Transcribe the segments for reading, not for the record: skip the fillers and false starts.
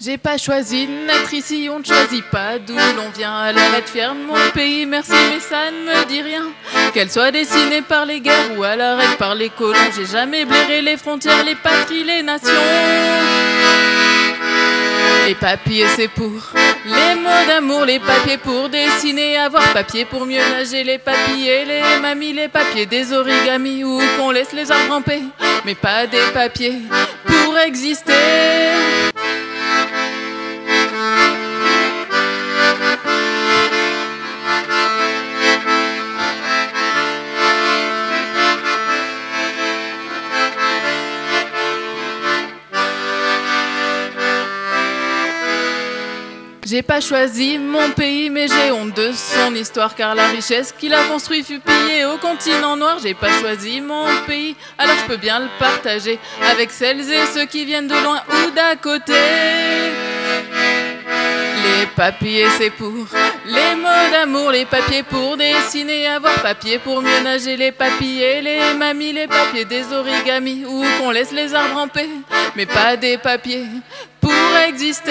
J'ai pas choisi de naître ici, on ne choisit pas d'où l'on vient. Alors être fier de mon pays, merci, mais ça ne me dit rien. Qu'elle soit dessinée par les guerres ou à l'arrêt par les colons, j'ai jamais blairé les frontières, les patries, les nations. Les papiers c'est pour les mots d'amour, les papiers pour dessiner, avoir papier pour mieux nager, les papillers, les mamies, les papiers des origamis ou qu'on laisse les arbres ramper, mais pas des papiers pour exister. J'ai pas choisi mon pays, mais j'ai honte de son histoire, car la richesse qu'il a construit fut pillée au continent noir. J'ai pas choisi mon pays, alors je peux bien le partager avec celles et ceux qui viennent de loin ou d'à côté. Les papiers c'est pour les mots d'amour, les papiers pour dessiner, avoir papier pour mieux nager, les papillers, les mamies, les papiers des origamis ou qu'on laisse les arbres ramper, mais pas des papiers pour exister.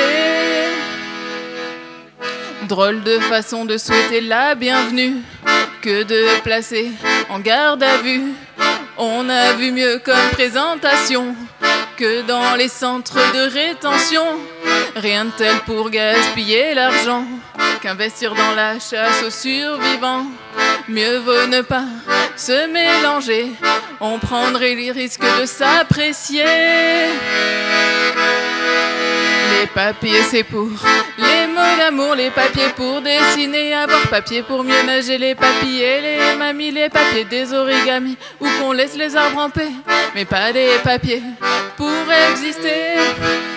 Drôle de façon de souhaiter la bienvenue que de placer en garde à vue. On a vu mieux comme présentation que dans les centres de rétention. Rien de tel pour gaspiller l'argent qu'investir dans la chasse aux survivants. Mieux vaut ne pas se mélanger, on prendrait les risques de s'apprécier. Les papiers c'est pour les mots d'amour, les papiers pour dessiner, avoir papier pour mieux nager, les papillers, les mamies, les papiers des origamis ou qu'on laisse les arbres ramper, mais pas des papiers pour exister.